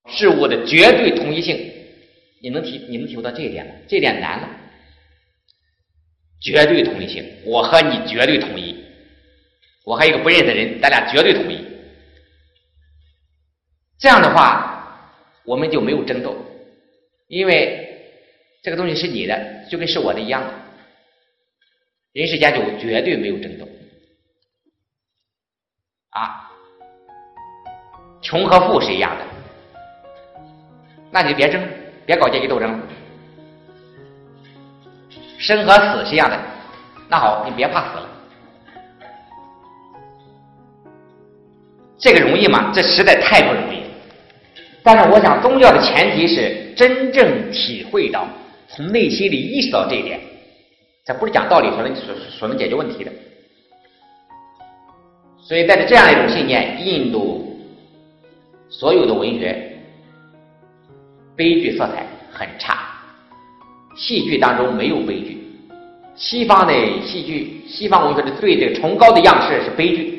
事物的绝对统一性。你能体会到这一点吗？这一点难了。绝对统一性，我和你绝对统一，我和一个不认识的人，咱俩绝对统一。这样的话，我们就没有争斗，因为这个东西是你的，就跟是我的一样的。人世间就绝对没有争斗啊，穷和富是一样的，那你就别争，别搞阶级斗争。生和死是一样的，那好，你别怕死了。这个容易吗？这实在太不容易。但是我想宗教的前提是真正体会到，从内心里意识到这一点，这不是讲道理所能解决问题的。所以带着这样一种信念，印度所有的文学悲剧色彩很差，戏剧当中没有悲剧。西方的戏剧，西方文学的最这个崇高的样式是悲剧。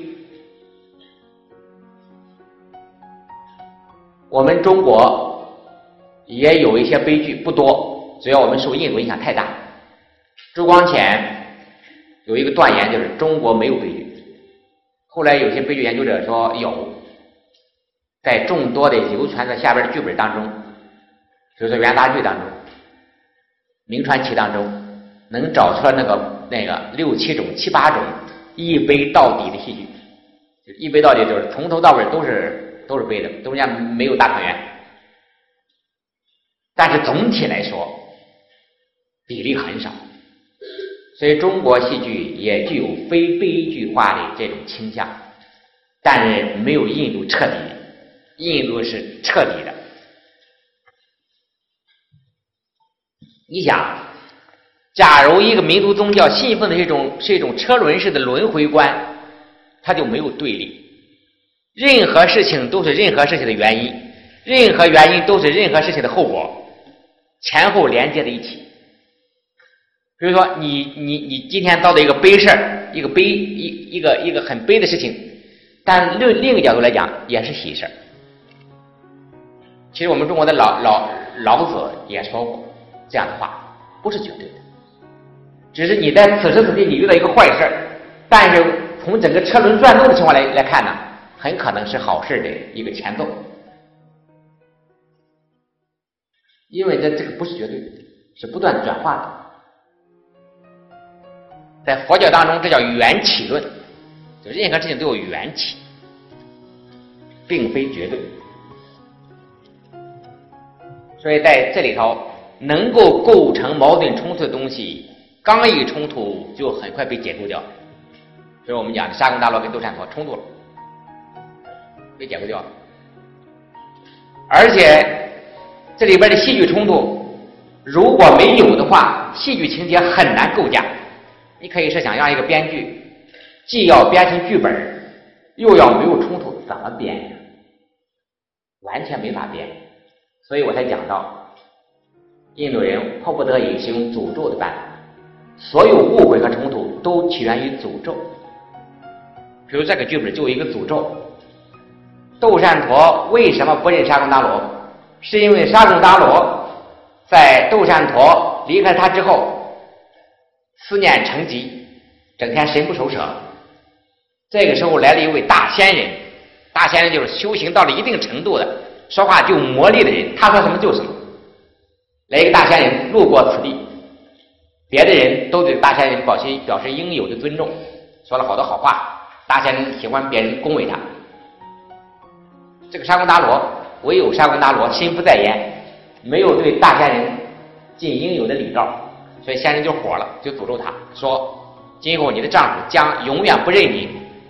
我们中国也有一些悲剧，不多，只要我们受印度影响太大。朱光潜有一个断言，就是中国没有悲剧。后来有些悲剧研究者说有，在众多的流传在下边的剧本当中，比如说元杂剧当中、明传奇当中，能找出那个6、7种、7、8种一悲到底的戏剧。就一悲到底，就是从头到尾都是悲的，中间没有大团圆。但是总体来说比例很少，所以中国戏剧也具有非悲剧化的这种倾向，但是没有印度彻底，印度是彻底的。你想，假如一个民族宗教信奉的是一种车轮式的轮回观，它就没有对立，任何事情都是任何事情的原因，任何原因都是任何事情的后果，前后连接在一起。比如说你今天遭到一个悲事儿，一个很悲的事情，但另一个角度来讲也是喜事儿。其实我们中国的老子也说过这样的话，不是绝对的，只是你在此时此地你遇到一个坏事儿，但是从整个车轮转动的情况来看呢，很可能是好事的一个前奏，因为这个不是绝对的，是不断转化的。在佛教当中，这叫缘起论，就任何事情都有缘起，并非绝对。所以在这里头，能够构成矛盾冲突的东西，刚一冲突就很快被解构掉。所以我们讲的沙贡大罗跟斗战陀冲突了，被解构掉了。而且这里边的戏剧冲突，如果没有的话，戏剧情节很难构架。你可以设想，让一个编剧既要编成剧本，又要没有冲突，怎么编呀？完全没法编。所以我才讲到，印度人迫不得已使用诅咒的办法，所有误会和冲突都起源于诅咒。比如这个剧本就有一个诅咒，斗战陀为什么不认沙贡达罗？是因为沙贡达罗在斗战陀离开他之后，思念成疾，整天神不守舍。这个时候来了一位大仙人，大仙人就是修行到了一定程度的，说话就魔力的人，他说什么就什么。来一个大仙人路过此地，别的人都对大仙人表示应有的尊重，说了好多好话。大仙人喜欢别人恭维他。这个沙贡达罗，唯有沙贡达罗心不在焉，没有对大仙人尽应有的礼照，所以仙人就火了，就诅咒他说，今后你的丈夫将永远不认你。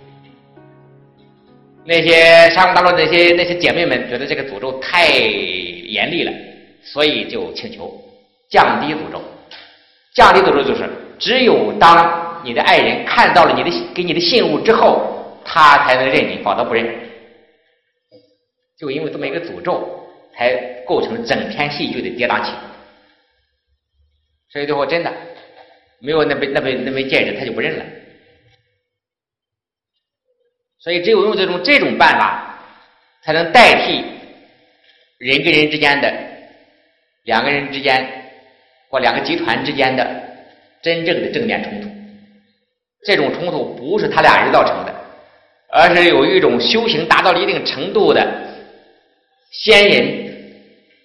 那些沙贡达罗那些姐妹们觉得这个诅咒太严厉了，所以就请求降低诅咒。降低诅咒就是只有当你的爱人看到了给你的信物之后，他才能认你，否则不认。就因为这么一个诅咒，才构成整篇戏剧的跌宕起伏。所以最后真的没有那枚戒指，他就不认了。所以只有用这种办法，才能代替人跟人之间的、两个人之间或两个集团之间的真正的正面冲突。这种冲突不是他俩人造成的，而是有一种修行达到了一定程度的仙人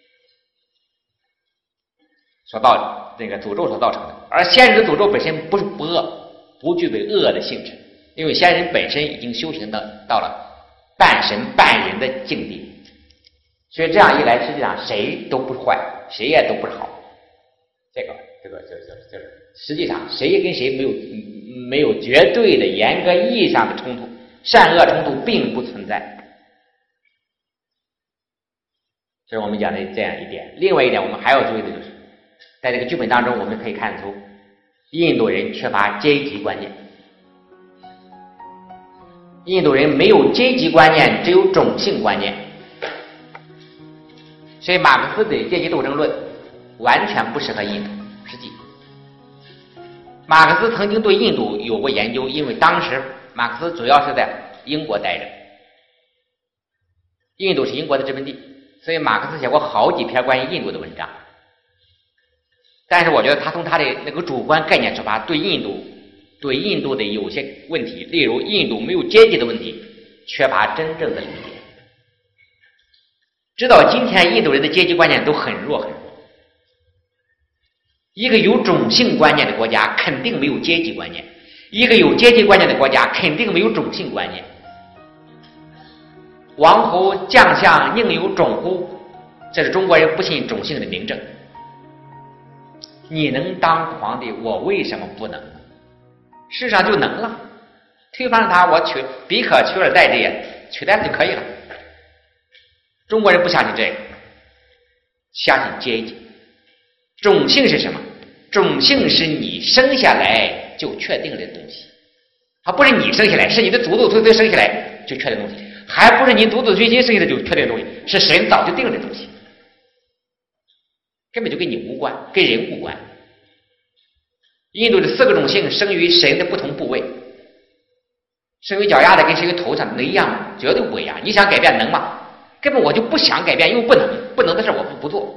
所诅咒所造成的。而仙人的诅咒本身不是不恶，不具备恶的性质，因为仙人本身已经修行到了半神半人的境地。所以这样一来，实际上谁都不坏，谁也都不是好。这实际上谁也跟谁没有绝对的严格意义上的冲突，善恶冲突并不存在。这是我们讲的这样一点。另外一点，我们还要注意的就是，在这个剧本当中，我们可以看出印度人缺乏阶级观念。印度人没有阶级观念，只有种姓观念。所以马克思的阶级斗争论完全不适合印度。实际马克思曾经对印度有过研究，因为当时马克思主要是在英国待着，印度是英国的殖民地，所以马克思写过好几篇关于印度的文章。但是我觉得他从他的那个主观概念出发，对印度的有些问题，例如印度没有阶级的问题，缺乏真正的理解。直到今天，印度人的阶级观念都很弱很弱。一个有种姓观念的国家肯定没有阶级观念，一个有阶级观念的国家肯定没有种姓观念。王侯将相宁有种乎？这是中国人不信种姓的明证。你能当皇帝，我为什么不能？事实上就能了。推翻了他，我彼可取而代之也，取代就可以了。中国人不相信这个，相信阶级。种姓是什么？种姓是你生下来就确定的东西，它不是你生下来，是你的祖祖孙孙生下来就确定的东西，还不是你祖祖孙孙生下来就确定的东西，是神早就定了的东西，根本就跟你无关，跟人无关。印度的4个种姓生于神的不同部位，生于脚丫子跟生于头上能一样吗？绝对不一样。你想改变能吗？根本我就不想改变，因为不能的事我不做。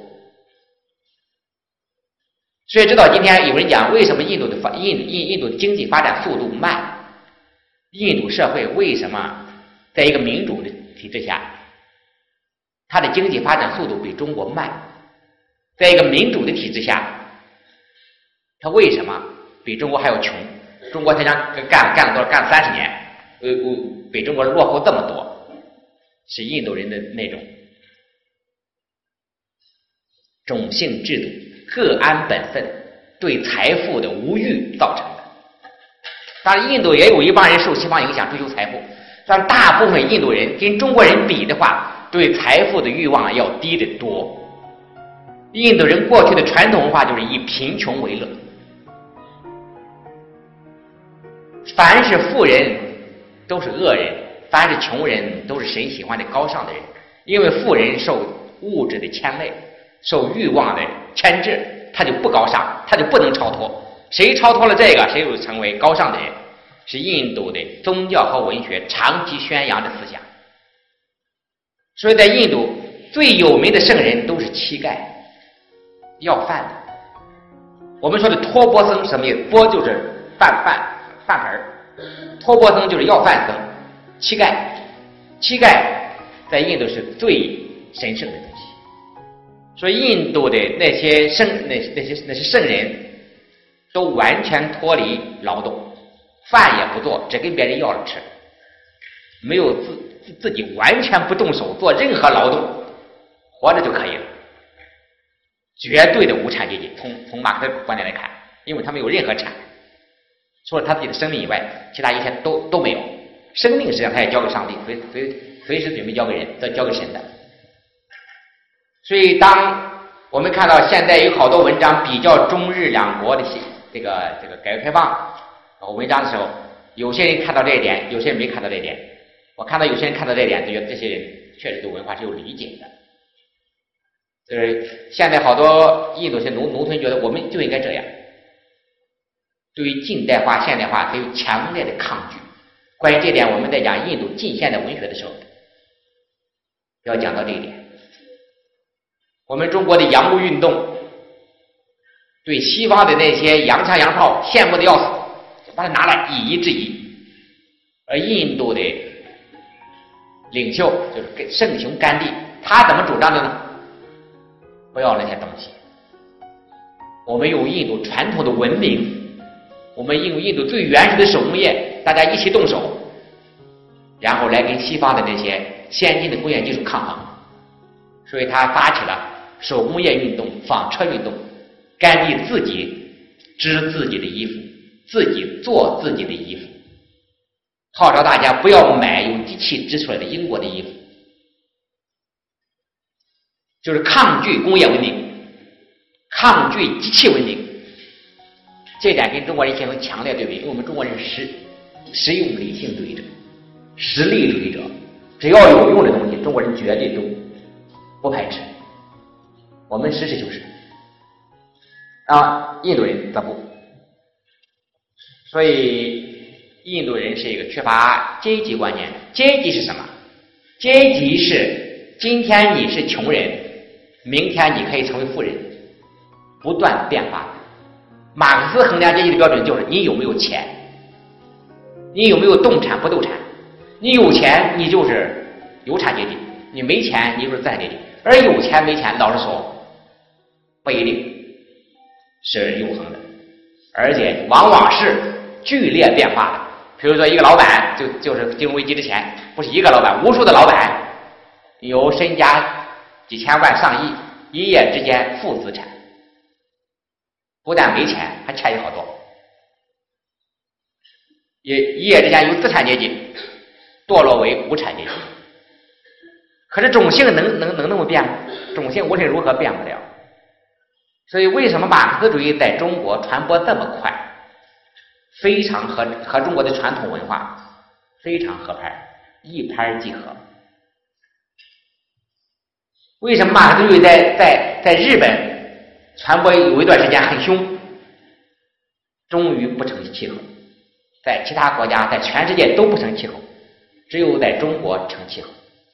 所以直到今天，有人讲为什么印度的经济发展速度慢？印度社会为什么在一个民主的体制下，它的经济发展速度比中国慢？在一个民主的体制下，它为什么比中国还要穷？中国才讲干了多少？干了30年，比中国落后这么多。是印度人的那种种姓制度、各安本分、对财富的无欲造成的。当然，印度也有一帮人受西方影响追求财富，但大部分印度人跟中国人比的话，对财富的欲望要低得多。印度人过去的传统文化就是以贫穷为乐，凡是富人都是恶人，凡是穷人都是神喜欢的高尚的人。因为富人受物质的牵累，受欲望的牵制，他就不高尚，他就不能超脱。谁超脱了这个，谁就成为高尚的人，是印度的宗教和文学长期宣扬的思想。所以在印度最有名的圣人都是乞丐、要饭的。我们说的托钵僧什么意思？钵就是饭盆儿，托钵僧就是要饭僧。乞丐在印度是最神圣的东西。所以印度的那些圣人都完全脱离劳动，饭也不做，只跟别人要了吃，没有自己完全不动手做任何劳动，活着就可以了。绝对的无产阶级，从马克思观点来看，因为他没有任何产，除了他自己的生命以外，其他一切都没有。生命实际上他也交给上帝，随时准备交给人，交给神的。所以当我们看到现在有好多文章比较中日两国的这个改革开放文章的时候，有些人看到这一点，有些人没看到这一点。我看到有些人看到这一点，就觉得这些人确实对文化是有理解的。就是现在好多印度些农村觉得我们就应该这样，对于近代化、现代化都有强烈的抗拒。关于这点，我们在讲印度近现代文学的时候要讲到这一点。 我们中国的洋务运动，对西方的那些洋枪洋炮羡慕的要死，就把它拿来以夷制夷。而印度的领袖就是圣雄甘地，他怎么主张的呢？不要那些东西，我们用印度传统的文明，我们用印度最原始的手工业，大家一起动手，然后来跟西方的那些先进的工业技术抗衡。所以他发起了手工业运动、纺车运动。甘地自己织自己的衣服，自己做自己的衣服，号召大家不要买用机器织出来的英国的衣服，就是抗拒工业文明，抗拒机器文明。这点跟中国人形成强烈对比，因为我们中国人是实用理性主义者、实力主义者，只要有用的东西，中国人绝对都不排斥。我们实事求是，印度人则不。所以印度人是一个缺乏阶级观念。阶级是什么？阶级是今天你是穷人，明天你可以成为富人，不断变化。马克思衡量阶级的标准就是你有没有钱，你有没有动产不动产。你有钱你就是有产阶级，你没钱你就是资产阶级。而有钱没钱，老实说不一定是永恒的，而且往往是剧烈变化的。比如说一个老板就是金融危机之前，不是一个老板，无数的老板有身家几千万上亿，一夜之间负资产，不但没钱还欠也好多。一夜之间由资产阶级堕落为无产阶级。可是种姓能那么变吗？种姓无论如何变不了。所以为什么马克思主义在中国传播这么快，非常和中国的传统文化非常合拍，一拍即合。为什么马克思主义在日本传播有一段时间很凶，终于不成气候，在其他国家在全世界都不成气候，只有在中国成气候。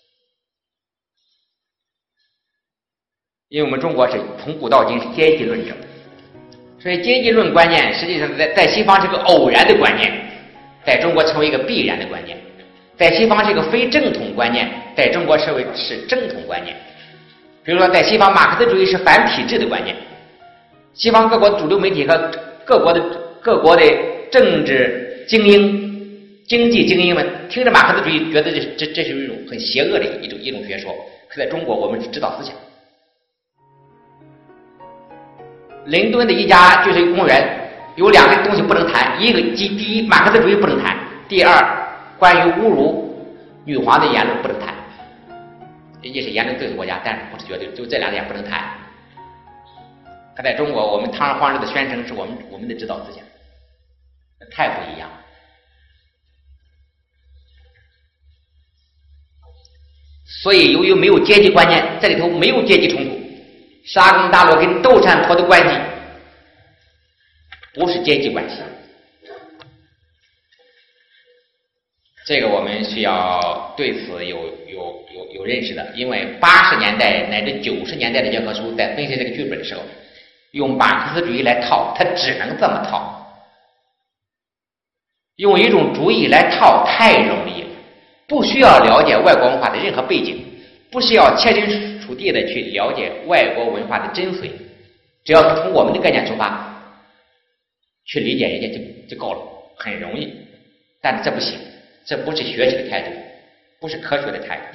因为我们中国是从古到今是阶级论者，所以阶级论观念实际上在西方是个偶然的观念，在中国成为一个必然的观念。在西方是一个非正统观念，在中国是正统观念。比如说在西方马克思主义是反体制的观念，西方各国主流媒体和各国的政治精英、经济精英们听着马克思主义，觉得这是一种很邪恶的一种学说。可在中国我们是指导思想。伦敦的一家就是公园，有两个东西不能谈，第一马克思主义不能谈，第二关于侮辱女皇的言论不能谈。也是言论自由国家，但是不是绝对，就这两点不能谈。可在中国，我们堂而皇之的宣称是我们的指导思想，太不一样。所以由于没有阶级观念，这里头没有阶级冲突。沙公大罗跟窦禅陀的关系不是阶级关系，这个我们需要对此有认识的。因为80年代乃至90年代的教科书在分析这个剧本的时候，用马克思主义来套，它只能这么套。用一种主义来套太容易了，不需要了解外国文化的任何背景，不需要切身处地的去了解外国文化的真髓，只要从我们的概念出发去理解人家就够了，很容易。但这不行，这不是学习的态度，不是科学的态度。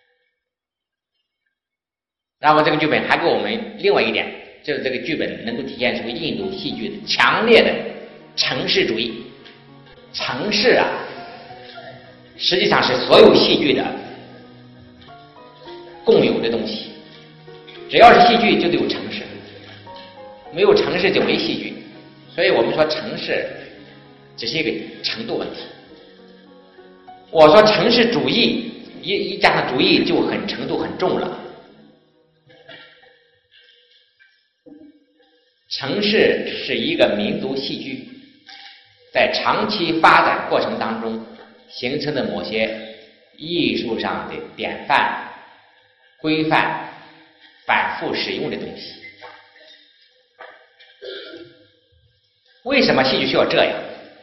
然后这个剧本还给我们另外一点，就是这个剧本能够体现出印度戏剧的强烈的城市主义。城市啊，实际上是所有戏剧的共有的东西。只要是戏剧就得有城市，没有城市就没戏剧。所以我们说城市只是一个程度问题。我说城市主义一加上主义就程度很重了。城市是一个民族戏剧在长期发展过程当中形成的某些艺术上的典范规范反复使用的东西。为什么戏剧需要这样？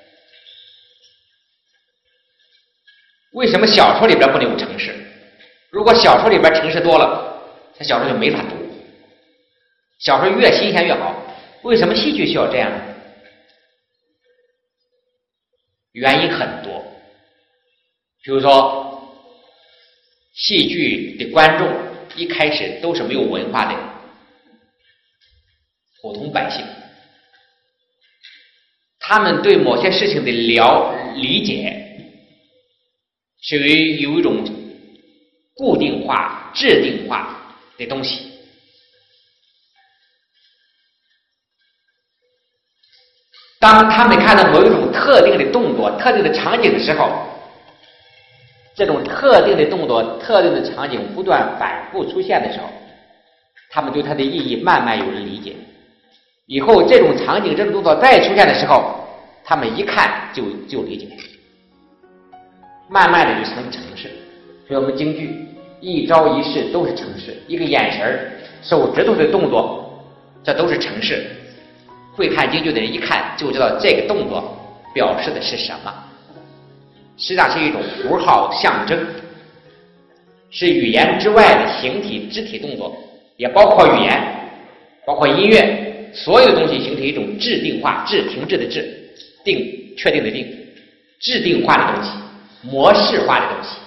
为什么小说里边不能有程式？如果小说里边程式多了，这小说就没法读。小说越新鲜越好。为什么戏剧需要这样呢？原因很多。比如说，戏剧的观众一开始都是没有文化的普通百姓，他们对某些事情的理解是有一种固定化、制定化的东西。当他们看到某一种特定的动作、特定的场景的时候，这种特定的动作、特定的场景不断反复出现的时候，他们对它的意义慢慢有了理解。以后这种场景、这种动作再出现的时候，他们一看就理解，慢慢的就成程式。所以我们京剧一招一式都是程式，一个眼神、手指头的动作，这都是程式。会看京剧的人一看就知道这个动作表示的是什么，实际上是一种符号象征，是语言之外的形体肢体动作，也包括语言，包括音乐，所有的东西形成一种制定化，停滞的制，确定的定，制定化的东西，模式化的东西。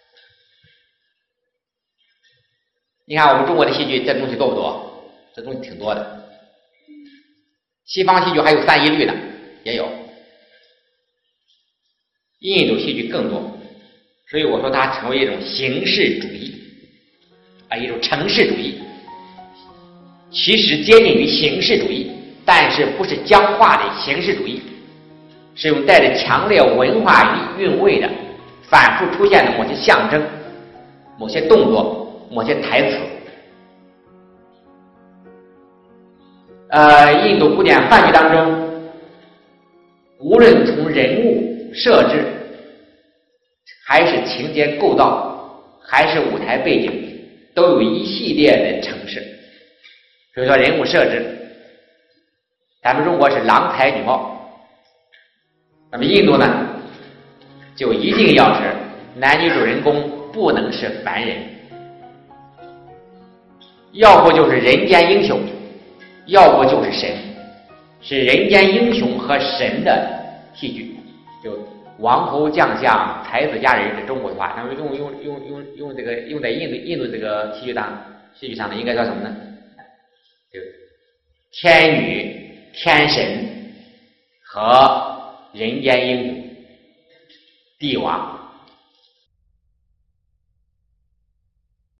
你看我们中国的戏剧，这东西多不多？这东西挺多的。西方戏剧还有三一律的，也有。印度戏剧更多，所以我说它成为一种形式主义一种程式主义，其实接近于形式主义，但是不是僵化的形式主义，是用带着强烈文化韵味的反复出现的某些象征、某些动作、某些台词。印度古典梵剧当中，无论从人物设置，还是情节构造，还是舞台背景，都有一系列的程式。比如说人物设置，咱们中国是郎才女貌，那么印度呢，就一定要是男女主人公不能是凡人，要不就是人间英雄，要不就是神，是人间英雄和神的戏剧，就王侯将相、才子佳人是中国的话，他们用这个用在印度这个戏剧上呢，应该叫什么呢？就天女、天神和人间英雄、帝王。